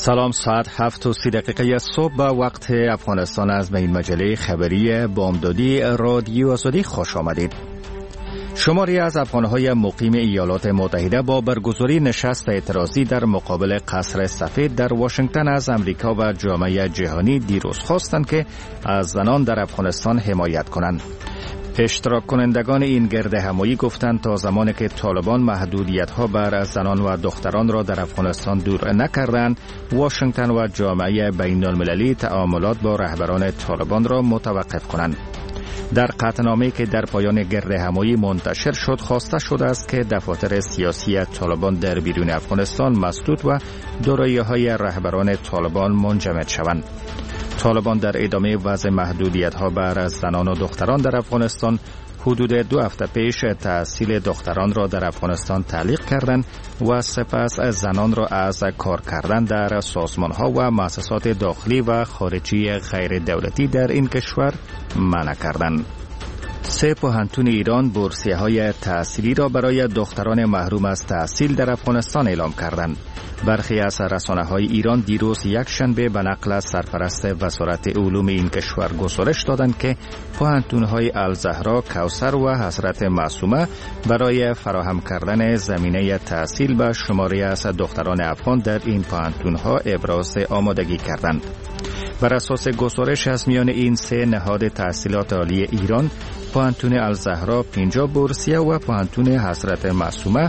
سلام، ساعت 7:30 صبح به وقت افغانستان از به این مجله خبری بامدادی رادیو آزادی خوش آمدید. شماری از افغانهای مقیم ایالات متحده با برگزاری نشست اعتراضی در مقابل قصر سفید در واشنگتن از امریکا و جامعه جهانی دیروز خواستند که از زنان در افغانستان حمایت کنند. اشتراک کنندگان این گرد همایی گفتند تا زمانی که طالبان محدودیت‌ها بر زنان و دختران را در افغانستان دور نکردند، واشنگتن و جامعه بین‌المللی تعاملات با رهبران طالبان را متوقف کنند. در قطعنامه‌ای که در پایان گرد همایی منتشر شد، خواسته شده است که دفاتر سیاسی طالبان در بیرون افغانستان مسدود و دارایی‌های رهبران طالبان منجمد شوند. طالبان در ادامه وضع محدودیت‌ها بر زنان و دختران در افغانستان حدود 2 هفته پیش تحصیل دختران را در افغانستان تعلیق کردند و سپس زنان را از کار کردن در سازمان‌ها و مؤسسات داخلی و خارجی غیر دولتی در این کشور منع کردند. 3 پوهنتون ایران بورسیه‌های تحصیلی را برای دختران محروم از تحصیل در افغانستان اعلام کردند. برخی از رسانه‌های ایران دیروز یکشنبه به نقل از سرپرست وزارت علوم این کشور گزارش دادند که پوهنتون‌های الزهرا، کوثر و حضرت معصومه برای فراهم کردن زمینه تحصیل به شماری از دختران افغان در این پوهنتون‌ها ابراز آمادگی کردند. بر اساس گزارش از میان این 3 نهاد تحصیلات عالی ایران، پوهنتون الزهرا 50 بورسیه و پوهنتون حضرت معصومه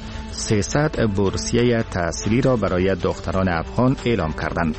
300 بورسیه تحصیلی را برای دختران افغان اعلام کردند.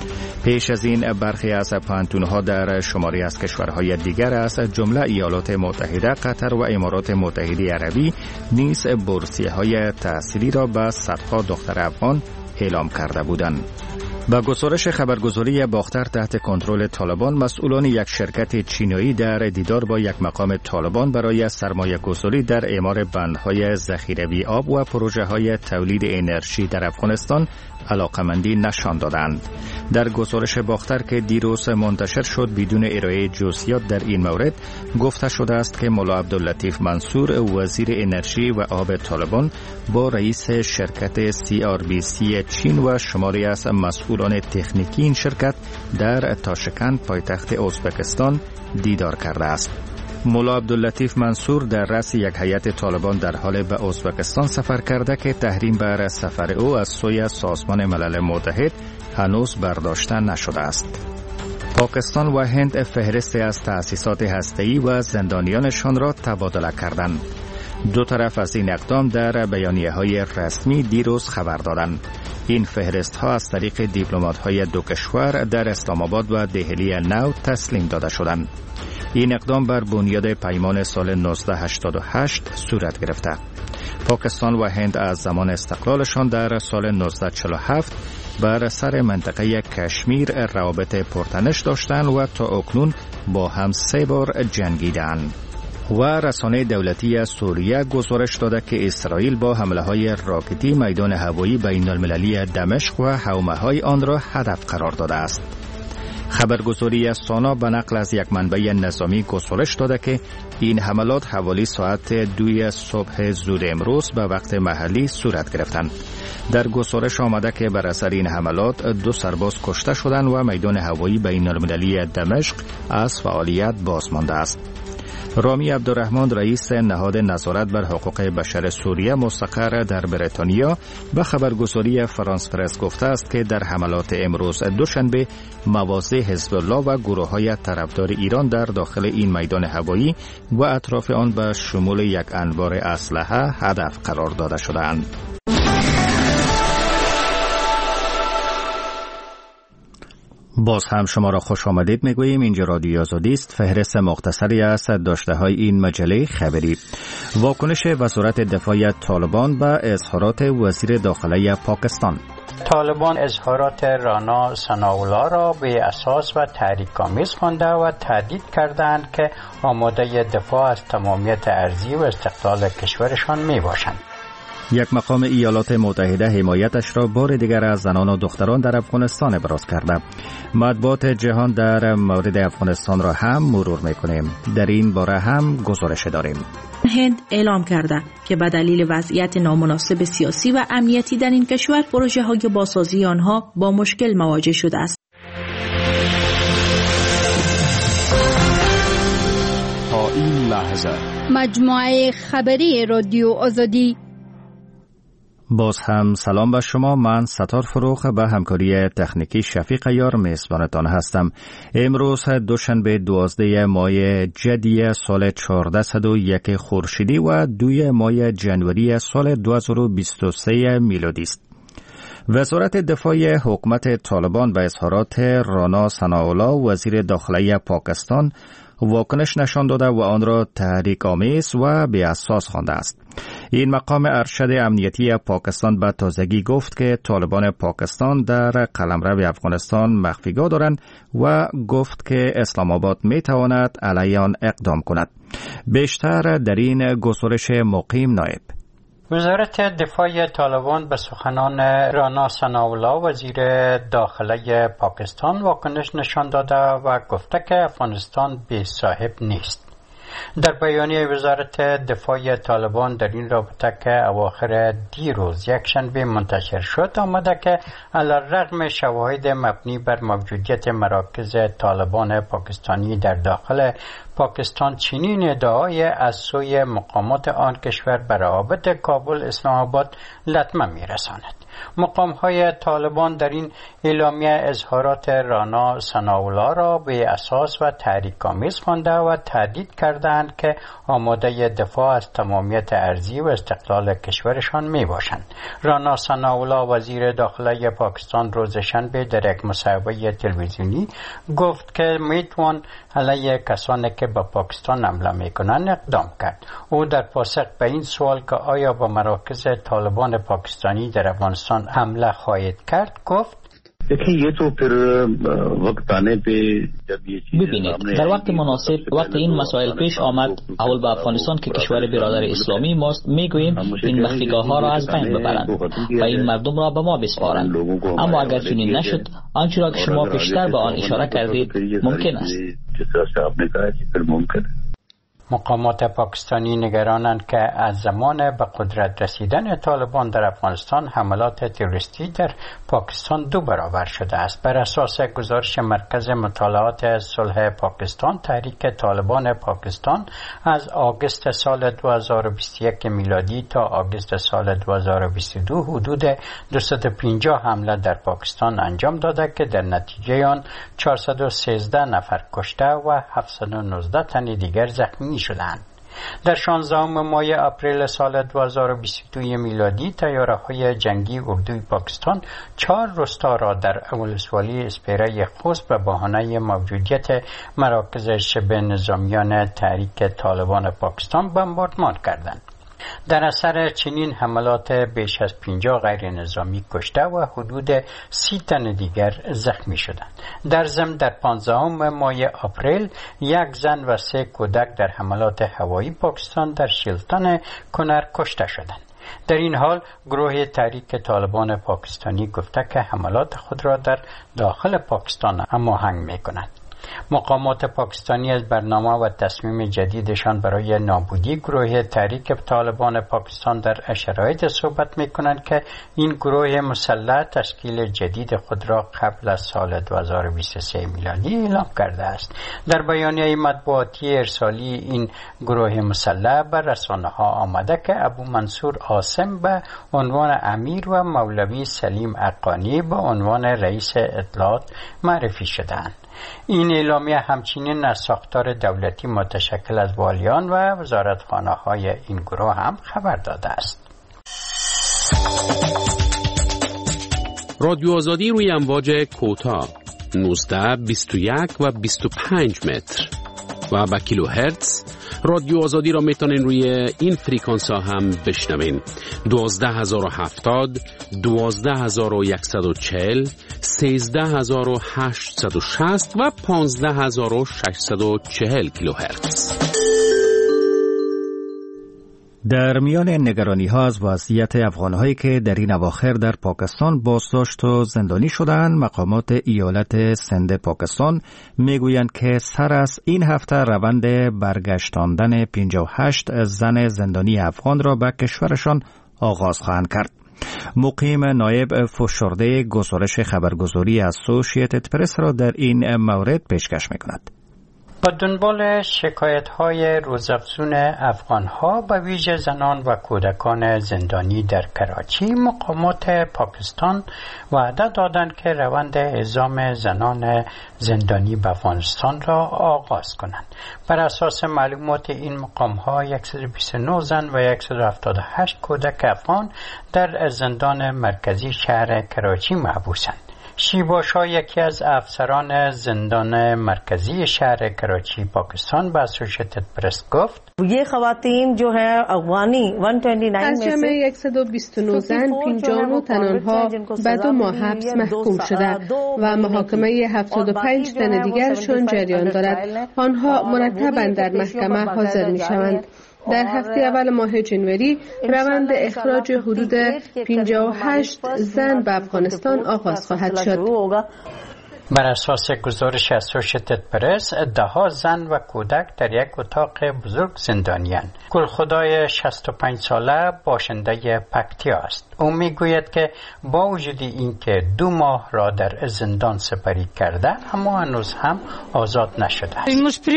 پیش از این برخی از پوهنتون‌ها در شماری از کشورهای دیگر از جمله ایالات متحده، قطر و امارات متحده عربی نیز بورسیه‌های تحصیلی را به صدها دختر افغان اعلام کرده بودند. با گزارش خبرگزاری باختر تحت کنترل طالبان، مسئولان یک شرکت چینایی در دیدار با یک مقام طالبان برای سرمایه گذاری در اعمار بندهای ذخیروی آب و پروژه های تولید انرژی در افغانستان علاقمندی نشان دادند. در گزارش باختر که دیروز منتشر شد بدون ارائه جزئیات در این مورد، گفته شده است که ملا عبداللطیف منصور وزیر انرژی و آب طالبان با رئیس شرکت CRBC چین و شماری از مسئولان تکنیکی این شرکت در تاشکند پایتخت ازبکستان دیدار کرده است. ملا عبداللطیف منصور در رأس یک هیئت طالبان در حال به ازبکستان سفر کرده که تحریم بر سفر او از سوی سازمان ملل متحد هنوز برداشته نشده است. پاکستان و هند فهرستی از تأسیسات هسته‌ای و زندانیانشان را تبادله کردند. دو طرف از این اقدام در بیانیه‌های رسمی دیروز خبر دادند. این فهرست‌ها از طریق دیپلمات‌های دو کشور در اسلام آباد و دهلی نو تسلیم داده شدند. این اقدام بر بنیاد پیمان سال 1988 صورت گرفته. پاکستان و هند از زمان استقلالشان در سال 1947 بر سر منطقه کشمیر روابط پرتنش داشتند و تا اکنون با هم 3 بار جنگیدند. و رسانه دولتی سوریه گزارش داده که اسرائیل با حمله‌های راکتی میدان هوایی بین‌المللی دمشق و حومه‌های آن را هدف قرار داده است. خبرگزاری سانا به نقل از یک منبع نظامی گزارش داده که این حملات حوالی ساعت 2 صبح زود امروز به وقت محلی صورت گرفتند. در گزارش آمده که بر اثر این حملات 2 سرباز کشته شدند و میدان هوایی بین‌المللی دمشق از فعالیت باز مانده است. رامی عبدالرحمن رئیس نهاد نظارت بر حقوق بشر سوریه مستقر در بریتانیا به خبرگزاری فرانس پرس گفته است که در حملات امروز دوشنبه مواضع حزب الله و گروه‌های طرفدار ایران در داخل این میدان هوایی و اطراف آن به شمول یک انبار اسلحه هدف قرار داده شدند. باز هم شما را خوش آمدید میگوییم. اینجا رادیو آزادی است. فهرست مختصری از داشته‌های این مجله خبری. واکنش وزارت دفاع طالبان به اظهارات وزیر داخلی پاکستان. طالبان اظهارات رانا ثناءالله را به اساس و تحریک‌آمیز خوانده و تهدید کردند که آماده دفاع از تمامیت ارضی و استقلال کشورشان میباشند. یک مقام ایالات متحده حمایتش را بار دیگر از زنان و دختران در افغانستان ابراز کرده. مطبوعات جهان در مورد افغانستان را هم مرور می‌کنیم. در این باره هم گزارش داریم. هند اعلام کرده که به دلیل وضعیت نامناسب سیاسی و امنیتی در این کشور پروژه‌های بازسازی آنها با مشکل مواجه شده است. تا این لحظه مجموعه خبری رادیو آزادی. باز هم سلام به شما. من ستار فروخ به همکاری تکنیکی شفیق یار میزبانتان هستم. امروز دوشنبه 12 ماه جدی سال 1401 خورشیدی و 2 ماه جنوری سال 2023 میلادی است. وزارت دفاع حکومت طالبان به اظهارات رانا ثناءالله وزیر داخلی پاکستان واکنش نشان داده و آن را تحریک‌آمیز و بی اساس خوانده است. این مقام ارشد امنیتی پاکستان به تازگی گفت که طالبان پاکستان در قلمرو افغانستان مخفیگاه دارند و گفت که اسلام آباد می تواند علیه آن اقدام کند. بیشتر در این گزارش مقیم نایب. وزارت دفاع طالبان به سخنان رانا ثناءالله وزیر داخلی پاکستان واکنش نشان داده و گفته که افغانستان بی صاحب نیست. در بیانیه وزارت دفاع طالبان در این رابطه که اواخر دیروز یکشنبه منتشر شد آمده که علیرغم شواهد مبنی بر موجودیت مراکز طالبان پاکستانی در داخل پاکستان چنین ادعای از سوی مقامات آن کشور بر روابط کابل اسلام آباد لطمه می‌رساند. مقام‌های طالبان در این اعلامیه اظهارات رانا ثناءالله را به اساس و تحریک‌آمیز خوانده و تهدید کردند که آماده دفاع از تمامیت ارضی و استقلال کشورشان میباشند. رانا ثناءالله وزیر داخلی پاکستان روز شنبه در یک مصاحبه تلویزیونی گفت که میتوان علیه کسانی که به پاکستان حمله میکنند اقدام کرد. او در پاسخ به این سوال که آیا به مراکز طالبان پاکستانی در افغانستان حمله خواهد کرد گفت: ببینید، در وقت مناسب وقت این مسائل پیش آمد اول به افغانستان که کشور برادر اسلامی ماست میگوییم این مخفیگاه ها را از بین ببرند و این مردم را به ما بسپارند. اما اگر چنین نشد آنچه را که شما پیشتر به آن اشاره کردید ممکن است. مقامات پاکستانی نگرانند که از زمان به قدرت رسیدن طالبان در افغانستان حملات تروریستی در پاکستان 2 برابر شده است. بر اساس گزارش مرکز مطالعات صلح پاکستان، تحریک طالبان پاکستان از آگوست سال 2021 میلادی تا آگوست سال 2022 حدود 250 حمله در پاکستان انجام داده که در نتیجه آن 413 نفر کشته و 719 تن دیگر زخمی شدند. در 16 ماه اپریل سال 2022 میلادی طیاره‌های جنگی اردوی پاکستان 4 رستا را در ولسوالی اسپیره خوست به بهانه موجودیت مراکز شبه نظامیان تحریک طالبان پاکستان بمباردمان کردند. در اثر چنین حملات بیش از 50 غیر نظامی کشته و حدود 30 تن دیگر زخمی شدند. در ضمن در 15 ماه اپریل 1 زن و 3 کودک در حملات هوایی پاکستان در شیلتن کنر کشته شدند. در این حال گروه تحریک طالبان پاکستانی گفته که حملات خود را در داخل پاکستان هماهنگ می‌کند. مقامات پاکستانی از برنامه و تصمیم جدیدشان برای نابودی گروه تحریک طالبان پاکستان در شرایط صحبت می‌کنند که این گروه مسلح تشکیل جدید خود را قبل از سال 2023 میلادی اعلام کرده است. در بیانیه مطبوعاتی ارسالی این گروه مسلح بر رسانه‌ها آمده که ابو منصور عاصم به عنوان امیر و مولوی سلیم اقانی به عنوان رئیس اطلاعات معرفی شدند. این اعلامیه همچنین از ساختار دولتی متشکل از والیان و وزارتخانه‌های این گروه هم خبر داده است. رادیو آزادی روی امواج کوتاه 19, 21 و 25 متر و با کیلوهرتز رادیو آزادی را میتونین روی این فریکانس ها هم بشنوین. 12070 12140 13860 و 15640 کیلوهرتز. در میان نگرانی ها از وضعیت افغانهایی که در این اواخر در پاکستان بازداشت و زندانی شدند، مقامات ایالت سند پاکستان میگویند که سر از این هفته روند برگشتاندن 58 زن زندانی افغان را به کشورشان آغاز خواهند کرد. مقیم نایب فشرده گزارش خبرگزاری اسوسییتد پرس را در این مورد پیشکش میکند. با دنبال شکایت‌های روزافزون افغان‌ها به ویژه زنان و کودکان زندانی در کراچی، مقامات پاکستان وعده دادند که روند اعزام زنان زندانی به افغانستان را آغاز کنند. بر اساس معلومات این مقام‌ها 129 زن و 178 کودک افغان در زندان مرکزی شهر کراچی محبوسند. شیوا شاه، یکی از افسران زندان مرکزی شهر کراچی پاکستان، به اسوسییتد پرس گفت: یہ خواتین جو ہیں افغانی 129 از جمع 129 زن 59 تن آنها به 2 ماه حبس محکوم شده و محاکمه 75 تن دیگرشان جریان دارد. آنها مرتباً در محکمه حاضر می شوند. در هفته اول ماه جنوری روند اخراج حدود 58 زن به افغانستان آغاز خواهد شد. بر اساس گزارش اسوسییتد پرس، 10 زن و کودک در یک اتاق بزرگ زندانی‌اند. گلخدای 65 ساله باشنده پکتیا است. او میگوید که با وجود اینکه 2 ماه را در زندان سپری کرده، اما هنوز هم آزاد نشده است.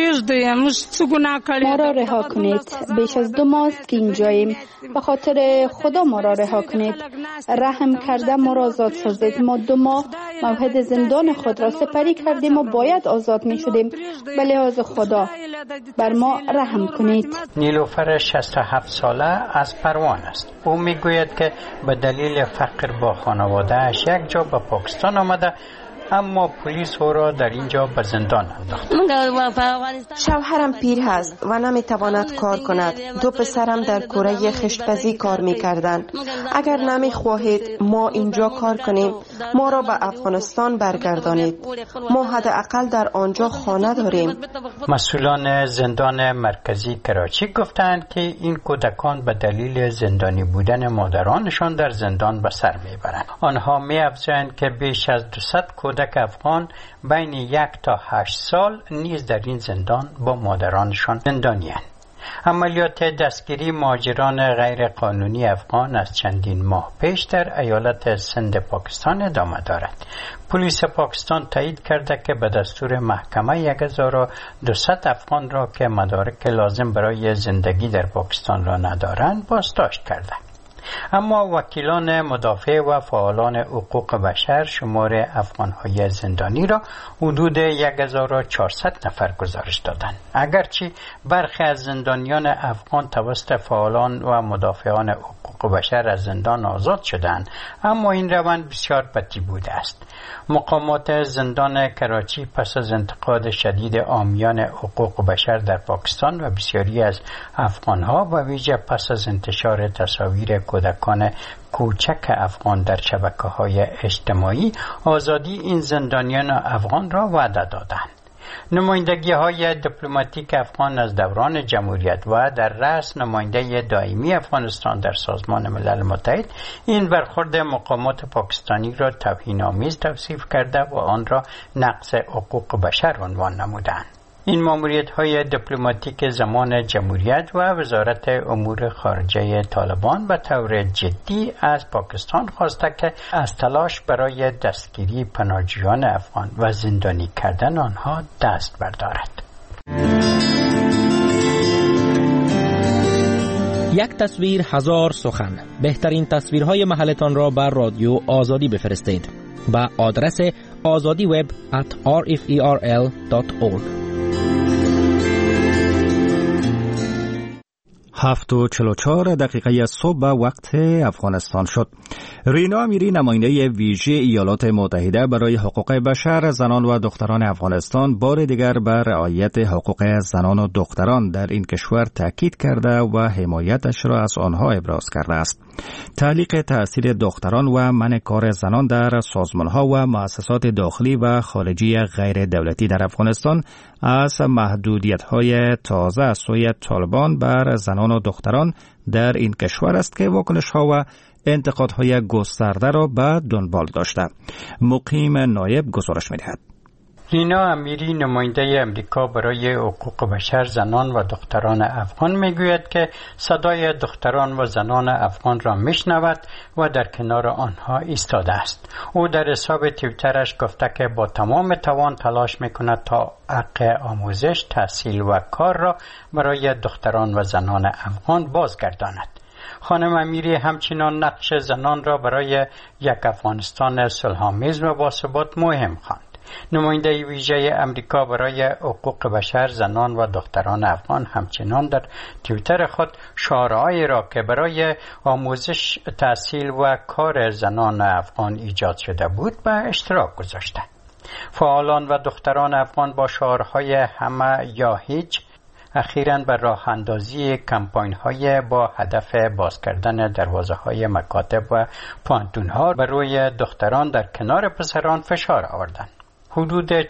ما را رها کنید. بیش از 2 ماه که اینجاییم. به خاطر خدا ما را رها کنید. رحم کرده ما را آزاد سازید. ما 2 ماه موعد زندان خود را سپری کردیم و باید آزاد می شدیم. به لحاظ خدا بر ما رحم کنید. نیلوفر 67 ساله از پروان است. او میگوید که به دلیل فقر با خانواده‌اش یک جا به پاکستان آمده، اما پلیس او را در اینجا به زندان انداخت. شوهرم پیر هست و نمیتواند کار کند. 2 پسرم در کره خشتپزی کار میکردند. اگر نمیخواهید ما اینجا کار کنیم، ما را به افغانستان برگردانید. ما حداقل در آنجا خانه داریم. مسئولان زندان مرکزی کراچی گفتند که این کودکان به دلیل زندانی بودن مادرانشان در زندان به سر میبرند. آنها می‌افزایند که بیش از 200 کودک افغان بین 1 تا 8 سال نیز در این زندان با مادرانشان زندانی‌اند. عملیات دستگیری مهاجران غیر قانونی افغان از چندین ماه پیش در ایالت سند پاکستان ادامه دارد. پلیس پاکستان تایید کرده که به دستور محکمه 1200 افغان را که مدارک لازم برای زندگی در پاکستان را ندارند بازداشت کرده. اما وکیلان مدافع و فعالان حقوق بشر شمار افغان‌های زندانی را حدود 1400 نفر گزارش دادند. اگرچه برخی از زندانیان افغان توسط فعالان و مدافعان حقوق بشر از زندان آزاد شدند، اما این روند بسیار بطیء بوده است. مقامات زندان کراچی پس از انتقاد شدید عامیان حقوق بشر در پاکستان و بسیاری از افغان‌ها و ویژه پس از انتشار تصاویر کودکان کوچک افغان در شبکه‌های اجتماعی، آزادی این زندانیان افغان را وعده دادند. نمایندگی‌های دیپلماتیک افغان از دوران جمهوریت و در رأس نماینده دائمی افغانستان در سازمان ملل متحد این برخورد مقامات پاکستانی را توهین‌آمیز توصیف کرده و آن را نقض حقوق بشر عنوان نمودند. این ماموریت‌های دیپلماتیک زمان جمهوریت و وزارت امور خارجه طالبان به طور جدی از پاکستان خواسته که از تلاش برای دستگیری پناهجویان افغان و زندانی کردن آنها دست بردارد. یک تصویر 1000 سخن. بهترین تصویرهای محلتان را بر رادیو آزادی بفرستید به آدرس azadiweb@rferl.org. 7:44 دقیقه صبح وقت افغانستان شد. رینا امیری، نماینده ویژه ایالات متحده برای حقوق بشر، زنان و دختران افغانستان، بار دیگر بر رعایت حقوق زنان و دختران در این کشور تاکید کرده و حمایتش را از آنها ابراز کرده است. تعلیق تأثیر دختران و منع کار زنان در سازمانها و مؤسسات داخلی و خارجی غیر دولتی در افغانستان از محدودیت‌های تازه از سوی طالبان بر زنان و دختران در این کشور است که واکنش‌ها و انتقادهای گسترده را به دنبال داشته. مقیم نایب گزارش می‌دهد. لینا امیری نماینده امریکا برای حقوق بشر زنان و دختران افغان میگوید که صدای دختران و زنان افغان را میشنود و در کنار آنها ایستاده است. او در حساب توییترش گفته که با تمام توان تلاش میکند تا حق آموزش، تحصیل و کار را برای دختران و زنان افغان بازگرداند. خانم امیری همچنان نقش زنان را برای یک افغانستان صلح‌آمیز و باثبات مهم خواند. نماینده ویژه امریکا برای حقوق بشر زنان و دختران افغان همچنان در توییتر خود شعارهایی را که برای آموزش، تحصیل و کار زنان افغان ایجاد شده بود به اشتراک گذاشته. فعالان و دختران افغان با شعارهای همه یا هیچ اخیراً به راه اندازی کمپاین‌های با هدف باز کردن دروازه‌های مکاتب و پوانتون‌ها بر روی دختران در کنار پسران فشار آوردند. حدود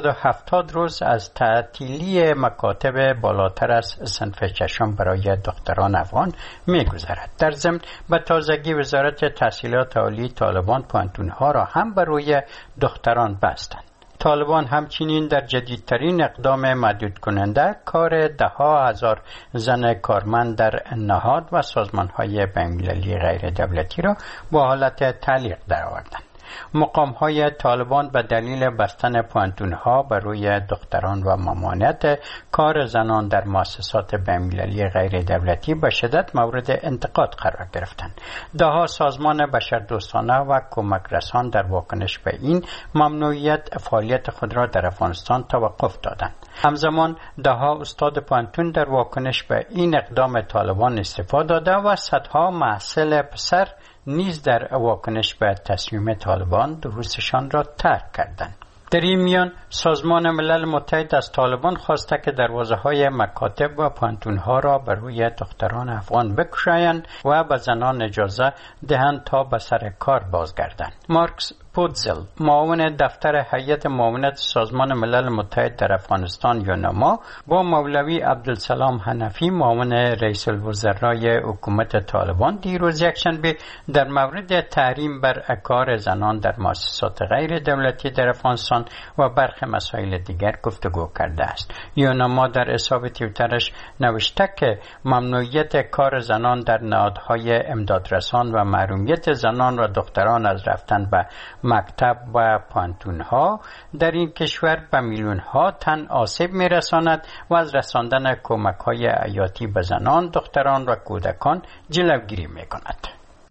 470 روز از تعطیلی مکاتب بالاتر از صنف ششم برای دختران افغان می‌گذرد. در ضمن به تازگی وزارت تحصیلات عالی طالبان پوانتون‌ها را هم بر روی دختران بستند. طالبان همچنین در جدیدترین اقدام محدود کننده کار ده‌ها هزار زن کارمند در نهاد و سازمان‌های بین‌المللی غیر دولتی را با حالت تعلیق درآوردند. مقام‌های طالبان به دلیل بستن پوانتون‌ها بر روی دختران و ممانعت کار زنان در مؤسسات بین‌المللی غیر دولتی به شدت مورد انتقاد قرار گرفتند. ده‌ها سازمان بشردوستانه و کمک رسان در واکنش به این ممنوعیت فعالیت خود را در افغانستان توقف دادند. همزمان ده‌ها استاد پوانتون در واکنش به این اقدام طالبان استعفا داده و صدها محصل پسر نیز در واکنش به تصمیم طالبان دروسشان را ترک کردند. در این میان سازمان ملل متحد از طالبان خواسته که دروازه‌های مکاتب و پوانتون‌ها را بر روی دختران افغان بگشایند و به زنان اجازه دهند تا به سر کار بازگردند. مارکس پودزل، معاون دفتر هیئت معاونت سازمان ملل متحد در افغانستان یونما، با مولوی عبدالسلام حنفی، معاون رئیس الوزرای حکومت طالبان، دیروز یکشنبه در مورد تحریم بر کار زنان در مؤسسات غیر دولتی در افغانستان و برخی مسائل دیگر گفتگو کرده است. یونما در حساب توییترش نوشته که ممنوعیت کار زنان در نهادهای امدادرسان و محرومیت زنان و دختران از رفتن به مکتب و پوانتون‌ها در این کشور به میلیون‌ها تن آسیب می‌رساند و از رساندن کمک‌های حیاتی به زنان، دختران و کودکان جلوگیری می‌کند.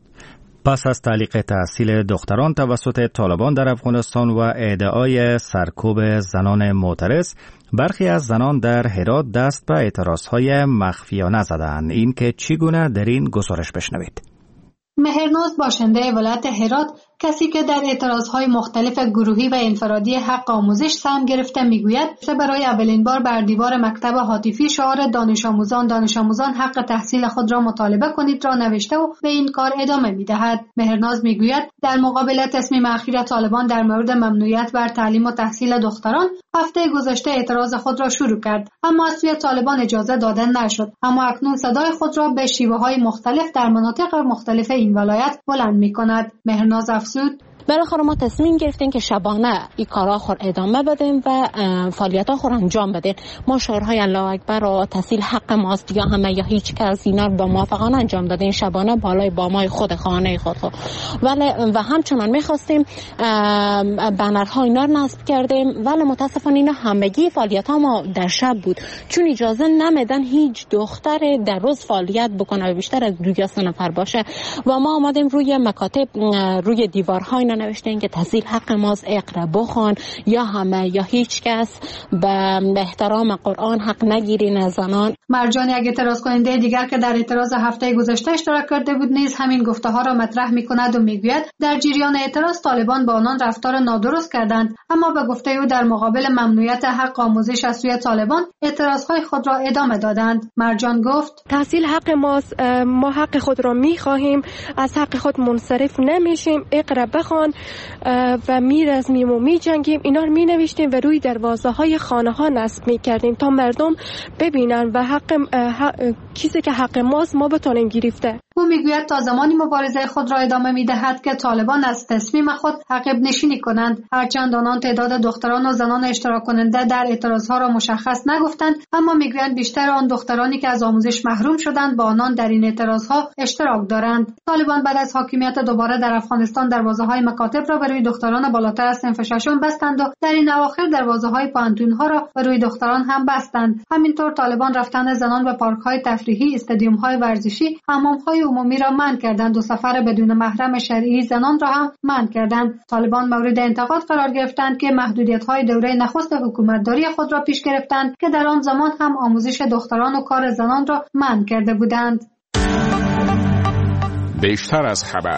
پس از تعلیق تحصیل دختران توسط طالبان در افغانستان و ادعای سرکوب زنان معترض، برخی از زنان در هرات دست به اعتراضهای مخفیانه زدند. این که چگونه در این گزارش بشنوید. مهرناز باشنده ولایت هرات، کسی که در اعتراضهای مختلف گروهی و انفرادی حق آموزش سهم گرفته، میگوید برای اولین بار بر دیوار مکتب هاتفی شعار دانش آموزان حق تحصیل خود را مطالبه کنید را نوشته و به این کار ادامه میدهد. مهرناز میگوید در مقابل تصمیم اخیر طالبان در مورد ممنوعیت بر تعلیم و تحصیل دختران، هفته گذشته اعتراض خود را شروع کرد، اما از سوی طالبان اجازه داده نشد. اما اکنون صدای خود را به شیوه‌های مختلف در مناطق مختلف این ولایت بلند می‌کند. مهرناز افزود: بالاخره ما تصمیم گرفتیم که شبانه این کارا خود ادامه بدیم و فعالیت‌ها خود انجام بدیم. ما شعارهای الله اکبر و تحصیل حق ماست یا همه یا هیچ کس اینا رو با موافقانه انجام دادیم شبانه بالای بامای خود خانه خود. ولی و همچنان می‌خواستیم بنرها اینا رو نصب کردیم، ولی متاسفانه اینا همگی فعالیت‌ها ما در شب بود، چون اجازه نمیدن هیچ دختر در روز فعالیت بکنه و بیشتر از 2 یا 3 نفر باشه. و ما آمدیم روی مکاتب، روی دیوارها اینا نوشتن که تحصیل حق ماست، اقرا بخوان، یا همه یا هیچ کس به احترام قرآن حق نگیرین از زنان. مرجان، یک اعتراض کننده دیگر که در اعتراض هفته گذشته اشتراک کرده بود، نیز همین گفته ها را مطرح می‌کند و میگوید در جریان اعتراض طالبان با آنان رفتار نادرست کردند، اما به گفته او در مقابل ممنوعیت حق آموزش از سوی طالبان اعتراضهای خود را ادامه دادند. مرجان گفت تحصیل حق ماست، ما حق خود را می‌خواهیم، از حق خود منصرف نمیشیم، اقرا بخوان و میرزمیم و میجنگیم. اینا رو مینوشتیم و روی دروازه‌های خانه‌ها نصب می‌کردیم تا مردم ببینن و چیزی که حق ماست ما بتونیم گرفته. او میگوید تا زمانی مبارزه خود را ادامه میدهد که طالبان از تصمیم خود عقب نشینی کنند. هرچند آنان تعداد دختران و زنان اشتراک کننده در اعتراضها را مشخص نگفتند، اما میگویند بیشتر آن دخترانی که از آموزش محروم شدند با آنان در این اعتراضها اشتراک دارند. طالبان بعد از حاکمیت دوباره در افغانستان دروازه‌های مکاتب را بر روی دختران بالاتر از صنف ششم بستند و در این اواخر دروازه‌های پانتون‌ها را بر روی دختران هم بستند. همینطور طالبان رفتن زنان به پارک‌های تفریحی، استادیوم‌های ورزشی، حمام‌های عمومی را منع کردند و سفر بدون محرم شرعی زنان را هم منع کردند. طالبان مورد انتقاد قرار گرفتند که محدودیت‌های دوره نخست حکومتداری خود را پیش گرفتند که در آن زمان هم آموزش دختران و کار زنان را منع کرده بودند. بیشتر از خبر.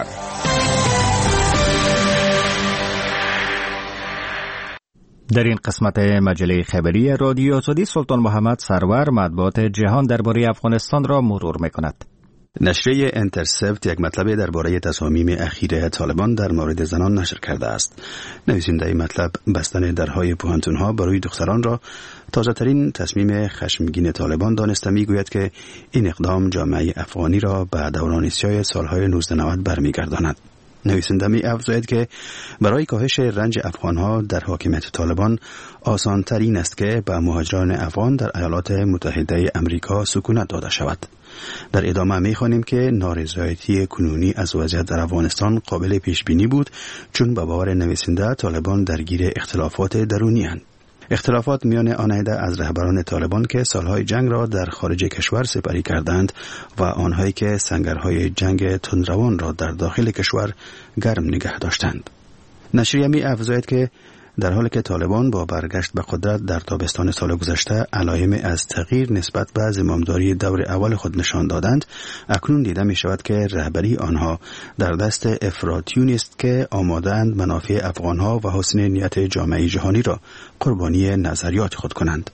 در این قسمت مجله خبری رادیو آزادی سلطان محمد سرور مطبوعات جهان درباره افغانستان را مرور می‌کند. نشریه انترسپت یک مطلب درباره تصامیم اخیر طالبان در مورد زنان نشر کرده است. نویسنده مطلب بستن درهای پوهنتون‌ها برای دختران را تازه‌ترین تصمیم خشمگین طالبان دانسته می‌گوید که این اقدام جامعه افغانی را به دوران سیاه سالهای 1990 برمیگرداند. نویسنده می‌افزاید که برای کاهش رنج افغان‌ها در حاکمیت طالبان آسان‌ترین است که به مهاجران افغان در ایالات متحده آمریکا سکونت داده شود. در ادامه می‌خوانیم که نارضایتی کنونی از وضعیت در افغانستان قابل پیش بینی بود، چون به باور نویسنده طالبان درگیر اختلافات درونی اند. اختلافات میان آن عده از رهبران طالبان که سالهای جنگ را در خارج کشور سپری کردند و آنهایی که سنگرهای جنگ تندروان را در داخل کشور گرم نگه داشتند. نشریه می‌افزاید که در حالی که طالبان با برگشت به قدرت در تابستان سال گذشته علائم از تغییر نسبت به زمامداری دور اول خود نشان دادند، اکنون دیده می شود که رهبری آنها در دست افراطیونی است که آماده‌اند منافع افغانها و حسن نیت جامعه جهانی را قربانی نظریات خود کنند.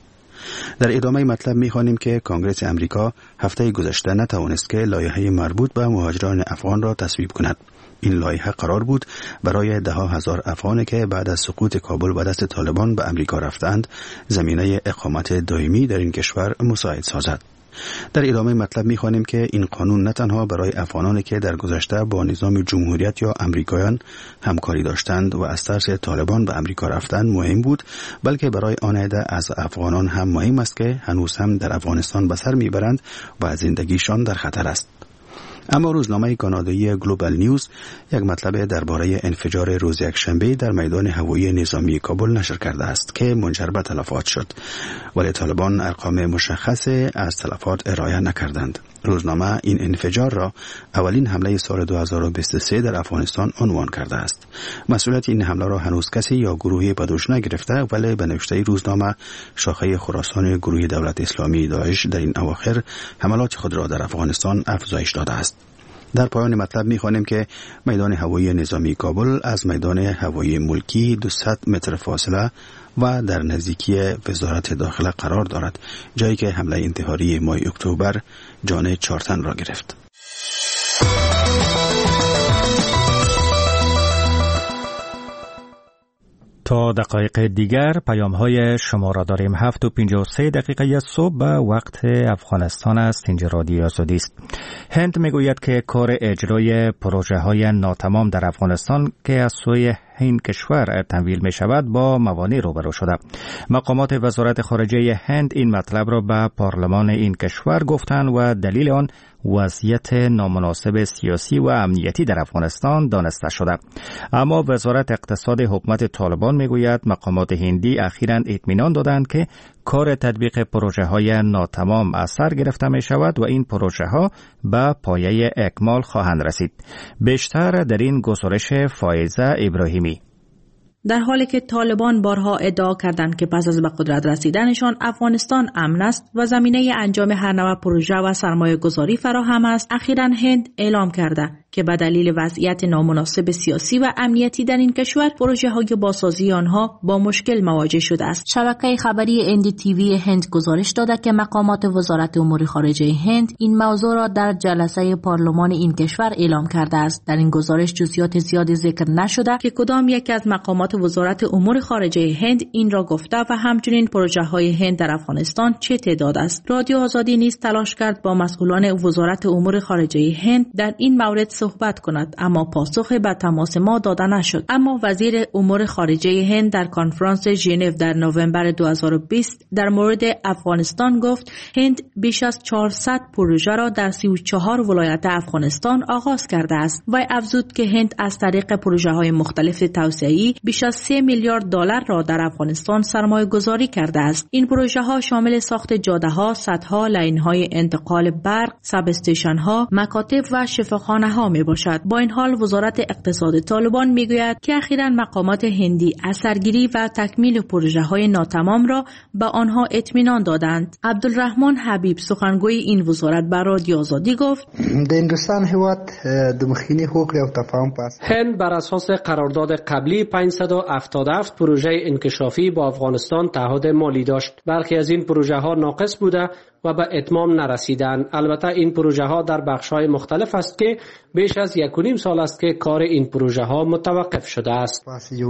در ادامه مطلب می‌خوانیم که کنگره امریکا هفته گذشته نتوانست که لایحه مربوط به مهاجران افغان را تصویب کند. این لایحه قرار بود برای ده‌ها هزار افغانی که بعد از سقوط کابل به دست طالبان به امریکا رفتند زمینه اقامت دائمی در این کشور مساعد سازد. در ادامه مطلب می‌خوانیم که این قانون نه تنها برای افغانانی که در گذشته با نظام جمهوریت یا امریکایان همکاری داشتند و از ترس طالبان به امریکا رفتند مهم بود، بلکه برای آن عده از افغانان هم مهم است که هنوز هم در افغانستان به سر میبرند و زندگیشان در خطر است. اما روزنامه کانادایی گلوبال نیوز یک مطلب درباره انفجار روز یکشنبه در میدان هوایی نظامی کابل نشر کرده است که منجر به تلفات شد، ولی طالبان ارقام مشخص از تلفات ارائه نکردند. روزنامه این انفجار را اولین حمله سال 2023 در افغانستان عنوان کرده است. مسئولیت این حمله را هنوز کسی یا گروهی به دوش نگرفته، ولی به نوشته روزنامه شاخه خراسان گروه دولت اسلامی داعش در این اواخر حملات خود را در افغانستان افزایش داده است. در پایان مطلب می‌خوانیم که میدان هوایی نظامی کابل از میدان هوایی ملکی 200 متر فاصله و در نزدیکی وزارت داخله قرار دارد، جایی که حمله انتحاری ماه اکتبر جان 4 تن را گرفت. تا دقایق دیگر پیام‌های شما را داریم. 7:53 صبح به وقت افغانستان است. اینجا رادیو آزادی است. هند میگوید که کار اجرای پروژه‌های ناتمام در افغانستان که از سوی این کشور تمویل می شود با موانع روبرو شده. مقامات وزارت خارجه هند این مطلب را به پارلمان این کشور گفتند و دلیل آن وضعیت نامناسب سیاسی و امنیتی در افغانستان دانسته شده. اما وزارت اقتصاد حکومت طالبان میگوید مقامات هندی اخیراً اطمینان دادند که کار تطبیق پروژه های ناتمام از سر گرفته می شود و این پروژه ها به پایه اکمال خواهند رسید. بیشتر در این گزارش فائزه ابراهیمی. در حالی که طالبان بارها ادعا کردند که پس از به قدرت رسیدنشان افغانستان امن است و زمینه انجام هر نوع پروژه و سرمایه گذاری فراهم است، اخیراً هند اعلام کرده که به دلیل وضعیت نامناسب سیاسی و امنیتی در این کشور پروژه های بازسازی آنها با مشکل مواجه شده است. شبکه خبری NDTV هند گزارش داده که مقامات وزارت امور خارجه هند این موضوع را در جلسه پارلمان این کشور اعلام کرده است. در این گزارش جزئیات زیادی ذکر نشده که کدام یک از مقامات وزارت امور خارجه هند این را گفته و همچنین پروژه های هند در افغانستان چه تعداد است. رادیو آزادی نیز تلاش کرد با مسئولان وزارت امور خارجه هند در این مورد صحبت کند، اما پاسخ به تماس ما داده نشد. اما وزیر امور خارجه هند در کنفرانس ژنو در نوامبر 2020 در مورد افغانستان گفت هند بیش از 400 پروژه را در 34 ولایت افغانستان آغاز کرده است و افزود که هند از طریق پروژه های مختلف توسعه‌ای بیش از 3 میلیارد دلار را در افغانستان سرمایه گذاری کرده است. این پروژه ها شامل ساخت جاده ها، سدها، لاین های انتقال برق، ساب استیشن ها، مکاتب و شفاخانه ها می باشد. با این حال وزارت اقتصاد طالبان می گوید که اخیراً مقامات هندی اثرگیری و تکمیل پروژه های ناتمام را به آنها اطمینان دادند. عبدالرحمن حبیب سخنگوی این وزارت به رادیو آزادی گفت هند بر اساس قرارداد قبلی 577 پروژه انکشافی با افغانستان تعهد مالی داشت. برخی از این پروژه ها ناقص بوده و به اتمام نرسیدند. البته این پروژه ها در بخش های مختلف است که بیش از 1.5 سال است که کار این پروژه ها متوقف شده است.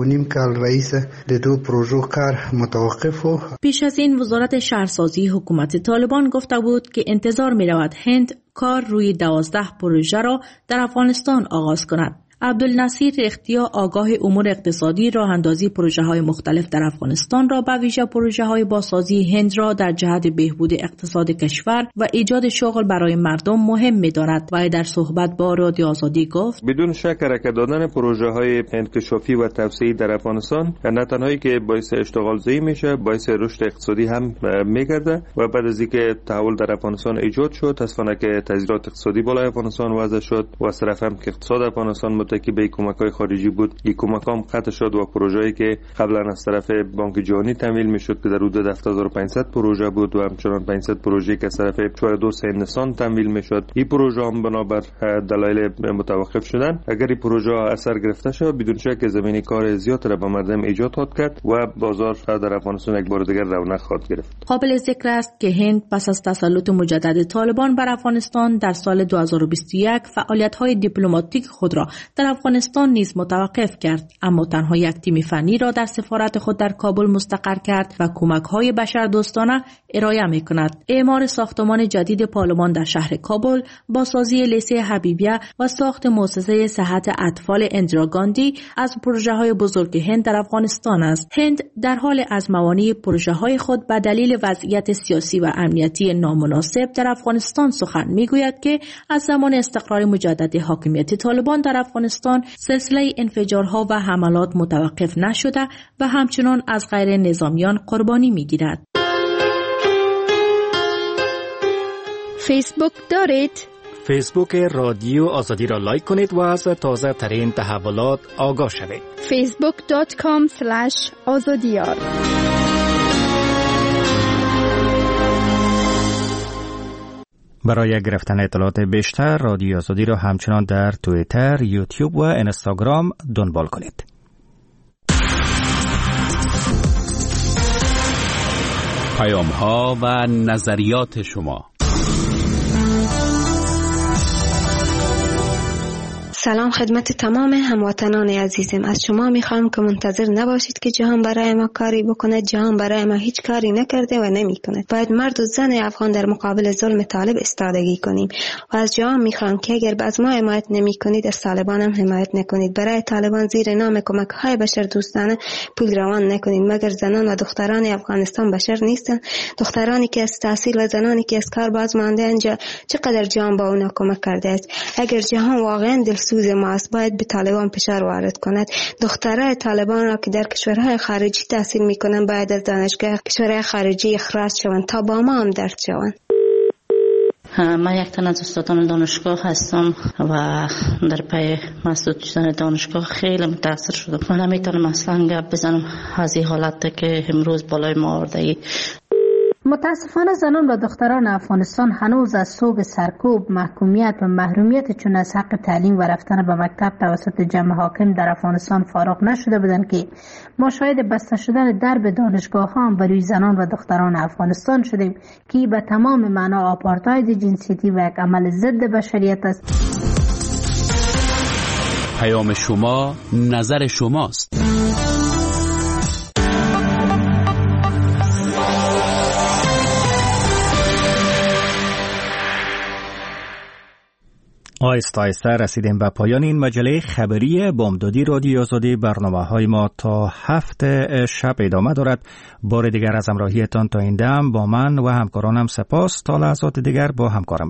پیش از این وزارت شهرسازی حکومت طالبان گفته بود که انتظار می رود هند کار روی 12 پروژه را در افغانستان آغاز کند. عبدالنصیر اختیا آگاه امور اقتصادی راه اندازی پروژه های مختلف در افغانستان را به ویژه پروژه های بازسازی هند را در جهت بهبود اقتصاد کشور و ایجاد شغل برای مردم مهم می‌داند و در صحبت با رادیو آزادی گفت بدون شک حرکت دادن پروژه های انکشافی و توسعه‌ای در افغانستان نه تنهایی که باعث اشتغال زایی میشه، باعث رشد اقتصادی هم میگرده و بعد از اینکه تحول در افغانستان ایجاد شد، تصفیه که تغییرات اقتصادی بالای افغانستان وضع شد و از طرف هم که اقتصاد افغانستان که به کمک‌های خارجی بود، این کمک‌ها قطع شد و پروژه‌ای که قبلا از طرف بانک جهانی تمویل می‌شد که در حدود 7500 پروژه بود و همچنان 500 پروژه که از طرف 42 هندستان تمویل می‌شد، این پروژه هم بنابر دلایل متوقف شدن. اگر این پروژه اثر گرفته شد، بدون شک زمینه کار زیاد را به مردم ایجاد خواهد کرد و بازار در افغانستان یک بار دیگر رونق خواهد گرفت. قابل ذکر است که هند پس از تسلط مجدد طالبان بر افغانستان در سال 2021 فعالیت‌های دیپلماتیک خود را در افغانستان نیز متوقف کرد، اما تنها یک تیم فنی را در سفارت خود در کابل مستقر کرد و کمک‌های بشردوستانه ارائه می‌کند. اعمار ساختمان جدید پارلمان در شهر کابل، بازسازی لیسه حبیبیه و ساخت مؤسسه صحت اطفال اندرا گاندی از پروژه‌های بزرگ هند در افغانستان است. هند در حال از موانع پروژه‌های خود به دلیل وضعیت سیاسی و امنیتی نامناسب در افغانستان سخن می‌گوید که از زمان استقرار مجدد حاکمیت طالبان در افغانستان سلسله انفجارها و حملات متوقف نشده و همچنان از غیر نظامیان قربانی می‌گیرد. فیسبوک دارید؟ فیسبوک رادیو آزادی را لایک کنید و از تازه ترین تحولات آگاه شوید. facebook.com/azadiyar. برای گرفتن اطلاعات بیشتر رادیو آزادی را همچنان در توییتر، یوتیوب و اینستاگرام دنبال کنید. پیام‌ها و نظریات شما. سلام خدمت تمام هموطنان عزیزم. از شما میخوام که منتظر نباشید که جهان برای ما کاری بکنه. جهان برای ما هیچ کاری نکرده و نمیکنه. باید مرد و زن افغان در مقابل ظلم طالب ایستادگی کنیم و از جهان میخوام که اگر از ما حمایت نمیکنید از طالبان هم حمایت نکنید. برای طالبان زیر نام کمک های بشر دوستانه پول روان نکنید، مگر زنان و دختران افغانستان بشر نیستن؟ دخترانی که از تحصیل و زنانی که از کار باز مانده انجا چقدر جهان با اونا کمک کرده است. اگر جهان واقعا دلسوز ما است باید به طالبان فشار وارد کند. دخترای طالبان را که در کشورهای خارجی تحصیل میکنن باید از دانشگاه کشورهای خارجی اخراج شوند تا با ما هم درد شوند. من یک تن از استادان دانشگاه هستم و در پی مسدود شدن دانشگاه خیلی متاثر شدم. من نمیتونم اصلا گپ بزنم از این حالت که امروز بالای ما آورده. متاسفانه زنان و دختران افغانستان هنوز از سوگ سرکوب، محکومیت و محرومیت چون از حق تعلیم و رفتن به مکتب توسط جمع حاکم در افغانستان فارغ نشده بودند که ما شاهد بسته شدن درب دانشگاه ها بر روی زنان و دختران افغانستان شدیم که به تمام معنا آپارتاید جنسیتی و یک عمل ضد بشریت است. پیام شما، نظر شماست. آهسته رسیدیم به پایان این مجله خبری بامدادی رادیو آزادی. برنامه‌های ما تا 7 شب ادامه دارد. بار دیگر از همراهیتان تا این دم با من و همکارانم سپاس. تا لحظات دیگر با همکارم